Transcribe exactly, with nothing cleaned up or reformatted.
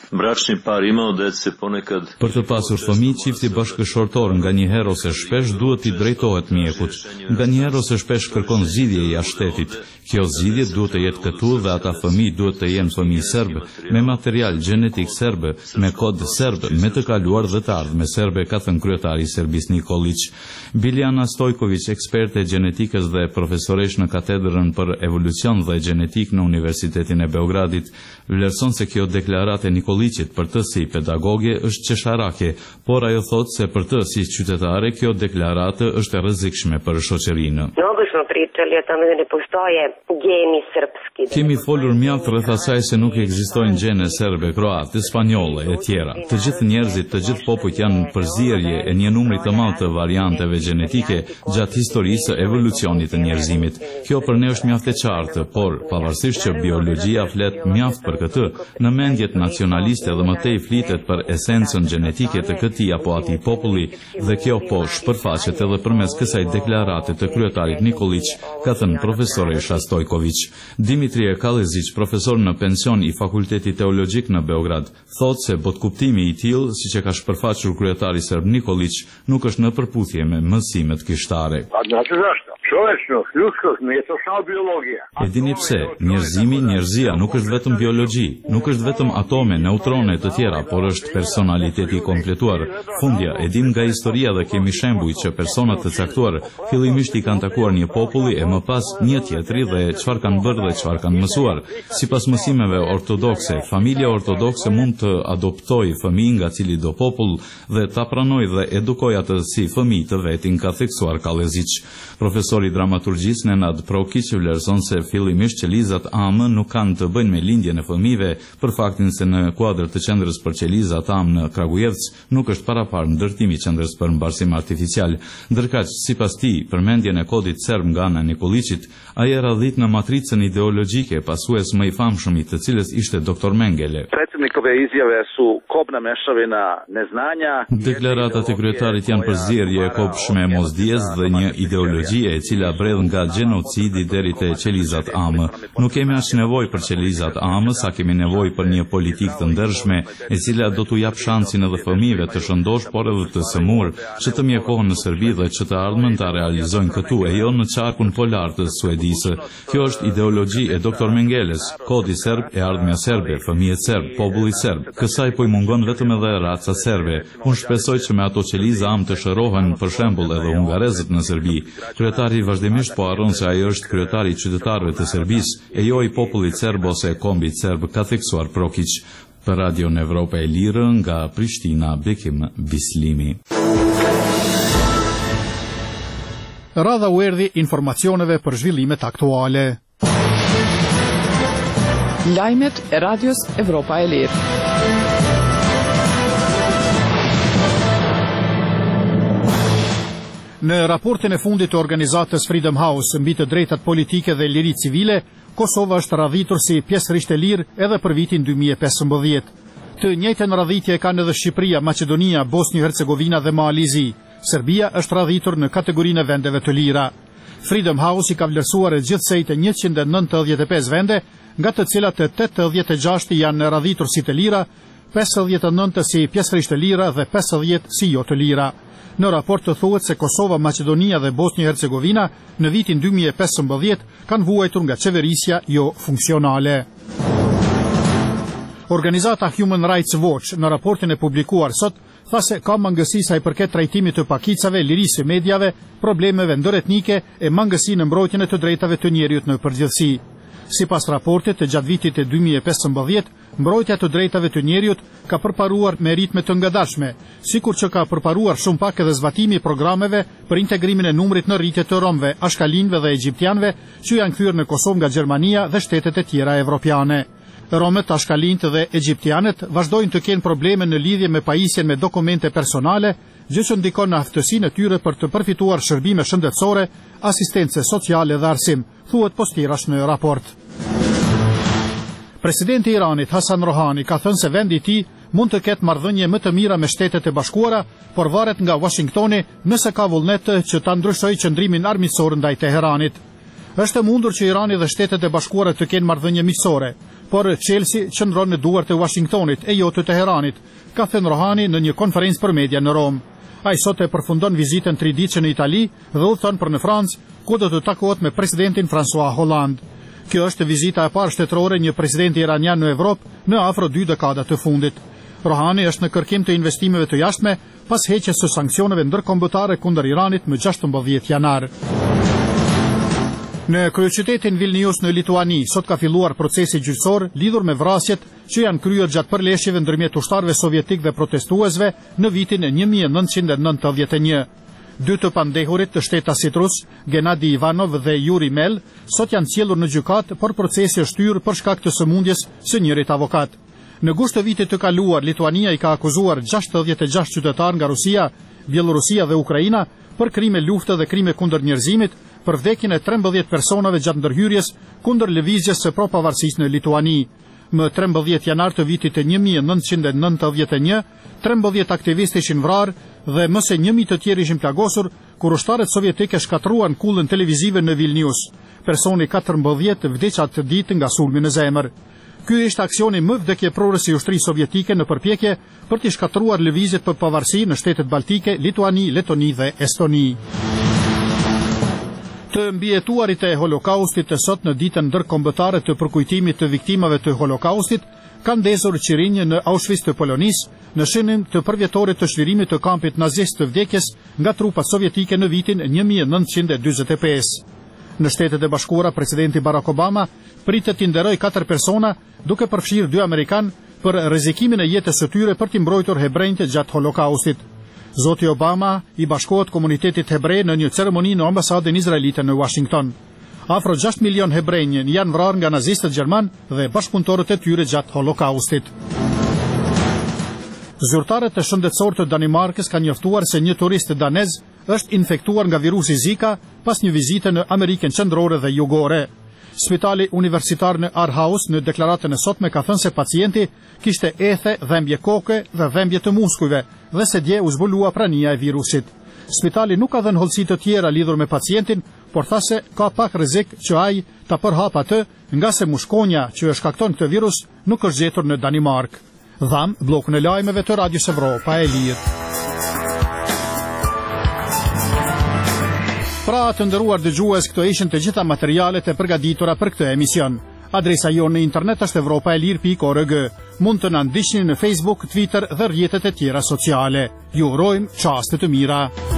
bračni par imao dece ponekad. Për të pasur fëmijë, çifti bashkëshortor nganjëherë ose shpesh duhet t'i drejtohet mjekut. Nganjëherë ose shpesh kërkon zgjidhje jashtë shtetit. Kjo zgjidhje duhet të jetë këtu dhe ata fëmijë duhet të jenë fëmijë serb, me material gjenetik serb, me kod serb, me të kaluar dhe të ardhme serbe, ka thënë kryetari i Serbisë Nikolić. Biljana Stojković, eksperte gjenetikës dhe profesoresh në katedrën për evolucion dhe gjenetik në Universitetin e Beogradit, vlerëson se kjo deklaratë e Nikolićit për të si pedagoge është qesharake, por ajo thotë se për të si qytetare kjo deklaratë është e rrezikshme për shoqërinë. Kemi folur mjaft rreth asaj se nuk ekzistojnë gjene serbe, kroate, spanjolle e tjera. Të gjithë njerëzit, të gjithë popujt janë përzierje e një numri të madh të varianteve gjenetike gjatë historisë së evolucionit të njerëzimit. Kjo për ne është mjaft e qartë, por pavarësisht që biologjia flet mjaft për këtë, në mendjet nacionaliste dhe më tej flitet për esencën gjenetike të këtij apo atij populli, dhe kjo po shpërfaqet edhe përmes kësaj deklarate të kryetarit Nikolić, ka thënë profesoresha Stojković. Dimitrie Kalezić, profesor në pension i Fakultetit Teologjik në Beograd, thotë se botkuptimi i tillë, siç e ka shpërfaqur kryetari serb Nikolić, nuk është në përputhje me mësimet kishtare. E dini pse, njerëzimi, njerëzia nuk është vetëm biologji, nuk është vetëm atome, neutrone të tjera, por është personaliteti i kompletuar. Fundja, e dim nga historia dhe kemi shembuj që personat të caktuar fillimisht i kanë takuar një populli e më pas një tjetri dhe çfarë kanë bërë dhe çfarë kanë mësuar. Sipas mësimeve ortodokse, familja ortodokse mund të adoptojë fëmijë nga cili do popull dhe ta pranojë dhe edukojë atë si fëmijë të vetin, ka theksuar Kalezić. Profesori dramaturgjisë Nenad Prokić vlerëson se fillimisht qelizat A M nuk kanë të bëjnë me lindjen e fëmijëve për faktin se në kuadër të qendrës për qelizat A M në Kragujevc nuk është paraparë ndërtimi i qendrës për mbarsim artificial. Ndërkaq, sipas tij, përmendjen e kodit serb nga ana e Nikolićit, ai e radhit në matricën ideologjike pasues më i famshëm i të cilës ishte doktor Mengele. Predsjednikove izjave su kobna mešavina neznanja. Deklaratat e kryetarit janë përzierje e kopshme e mosdijes dhe një ideologji e cila bredh nga gjenocidi deri te qelizat A M. Nuk kemi as nevojë për qelizat A M, sa kemi nevojë për një politikë të ndershme, e cila do t'u jap shansin edhe fëmijëve të shëndosh, por edhe të sëmur, që të mjekohen në Serbi dhe që të ardhmen ta realizojnë këtu e jo në qarkun polar të Suedisë. Kjo është ideologji e doktor Mengeles, kodi serb e ardhmja serbe, fëmijët serb, populli serb. Kësaj po i mungon vetëm edhe raca serbe. Unë shpresoj që me ato qeliza A M të shërohen për shembull edhe hungarezët në Serbi. Kryetari vazhdimisht po harron se ai është kryetari i qytetarëve të Serbisë e jo i popullit serb ose kombit serb, ka theksuar Prokić. Për Radio në Evropa e Lirë nga Prishtina, Bekim Bislimi. Radha u erdhi informacioneve për zhvillimet aktuale. Lajmet e Radios Evropa e Lirë. Në raportin e fundit të organizatës Freedom House mbi të drejtat politike dhe liritë civile, Kosova është radhitur si pjesërisht e lirë edhe për vitin dy mijë e pesëmbëdhjetë. Të njëjtën radhitje kanë edhe Shqipëria, Maqedonia, Bosnjë-Hercegovina dhe Malizi. Serbia është radhitur në kategorinë e vendeve të lira. Freedom House i ka vlerësuar gjithsej të njëqind e nëntëdhjetë e pesë vende, nga të cilat të tetëdhjetë e gjashtë janë radhitur si të lira, pesëdhjetë e nëntë si pjesërisht e lira dhe pesëdhjetë si jo të lira. Në raport të thuhet se Kosova, Maqedonia dhe Bosnjë-Hercegovina në vitin dy mijë e pesëmbëdhjetë kanë vuajtur nga qeverisja jo funksionale. Organizata Human Rights Watch në raportin e publikuar sot tha se ka mangësi sa i përket trajtimit të pakicave, lirisë së mediave, problemeve ndëretnike e mangësi në mbrojtjen e të drejtave të njerëzit në përgjithësi. Sipas raportit të gjatë vitit e dy mijë e pesëmbëdhjetë, mbrojtja e të drejtave të njerëzit ka përparuar me ritme të ngadalshme, sikur që ka përparuar shumë pak edhe zbatimi i programeve për integrimin e numrit në rritje të romëve, ashkalinëve dhe egjiptianëve që janë kthyer në Kosovë nga Gjermania dhe shtetet e tjera evropiane. Romët, ashkalinët dhe egjiptianët vazhdojnë të kenë probleme në lidhje me pajisjen me dokumente personale, gjë që ndikon në aftësinë e tyre për të përfituar shërbime shëndetësore, asistencë sociale dhe arsim, thuhet postirash në raport. Presidenti i Iranit Hasan Rohani ka thënë se vendi i tij mund të ketë marrëdhënie më të mira me Shtetet e Bashkuara, por varet nga Washingtoni nëse ka vullnet që ta ndryshojë qëndrimin armiqësor ndaj Teheranit. Është e mundur që Irani dhe Shtetet e Bashkuara të kenë marrëdhënie miqësore, por Chelsea qëndron në duart e Washingtonit e jo të Teheranit, ka thënë Rohani në një konferencë për media në Rom. Ai sot e përfundon vizitën triditëshe në Itali dhe udhëton për në Francë, ku do të takohet me presidentin François Hollande. Kjo është vizita e parë shtetërore një presidenti iranian në Evropë në afro dy dekada të fundit. Rohani është në kërkim të investimeve të jashtme pas heqjes së sanksioneve ndërkombëtare kundër Iranit më gjashtëmbëdhjetë janar. Në kryeqytetin Vilnius në Lituani, sot ka filluar procesi gjyqësor lidhur me vrasjet që janë kryer gjatë përleshjeve ndërmjet ushtarëve sovjetik dhe protestuesve në vitin e një mijë e nëntëqind e nëntëdhjetë e një. Dy të pandehurit të shtetasit rus, Gennadi Ivanov dhe Yuri Mel, sot janë cjellur në gjykat, por procesi është hyrë për shkak të sëmundjes së njërit avokat. Në gusht të vitit të kaluar, Lituania i ka akuzuar gjashtëdhjetë e gjashtë qytetar nga Rusia, Bielorusia dhe Ukraina për krime lufte dhe krime kundër njerëzimit, për vdekjen e trembëdhjetë personave gjatë ndërhyrjes kundër lëvizjes së pro-pavarësisë në Lituani. Më trembëdhjetë janar të vitit e një mijë e nëntëqind e nëntëdhjetë e një, trembëdhjetë aktivistë ishin vrarë dhe më se një mijë të tjerë ishin plagosur kur ushtarët sovjetikë shkatruan kullën televizive në Vilnius. Personi katërmbëdhjetë vdiq atë ditë nga sulmi në zemër. Ky ishte aksioni më vdekjeprorës i ushtrisë sovjetike në përpjekje për të shkatruar lëvizjet për pavarësi në shtetet baltike, Lituani, Letoni dhe Estoni. Të mbijetuarit e holokaustit të sot në ditën ndërkombëtare të përkujtimit të viktimave të holokaustit kanë ndezur qirinje në Auschwitz të Polonisë në shënim të përvjetorit të shlirimit të kampit nazist të vdekjes nga trupat sovjetike në vitin një mijë e nëntëqind e dyzet e pesë. Në Shtetet e Bashkuara, presidenti Barack Obama pritet t'i nderoj katër persona, duke përfshirë dy amerikan për rrezikimin e jetës së tyre për t'i mbrojtur hebrejtë gjatë holokaustit. Zoti Obama i bashkohet komunitetit hebrej në një ceremoni në ambasadën izraelite në Washington. Afro gjashtë milion hebrej janë vrarë nga nazistët gjerman dhe bashkëpunëtorët e tyre gjatë holokaustit. Zyrtarët e shëndetësor të Danimarkës kanë njoftuar se një turist danez është infektuar nga virusi Zika pas një vizite në Amerikën Qendrore dhe Jugore. Spitali universitar në Aarhus në deklaratën e sotme ka thënë se pacienti kishte ethe, dhembje koke dhe dhembje të muskujve dhe se dje u zbulua prania e virusit. Spitali nuk ka dhënë hollësi të tjera lidhur me pacientin, por tha se ka pak rrezik që ai ta përhap atë, nga se mushkonja që e shkakton këtë virus nuk është gjetur në Danimark. Dham bllokun e lajmeve të Radios Evropa e Lirë. Pra të nderuar dëgjues, këto ishin të gjitha materialet e përgatitura për këtë emision. Adresa jonë në internet është evropaelir pikë org. Mund të na ndiqni në Facebook, Twitter dhe rrjetet e tjera sociale. Ju urojmë çaste të mira.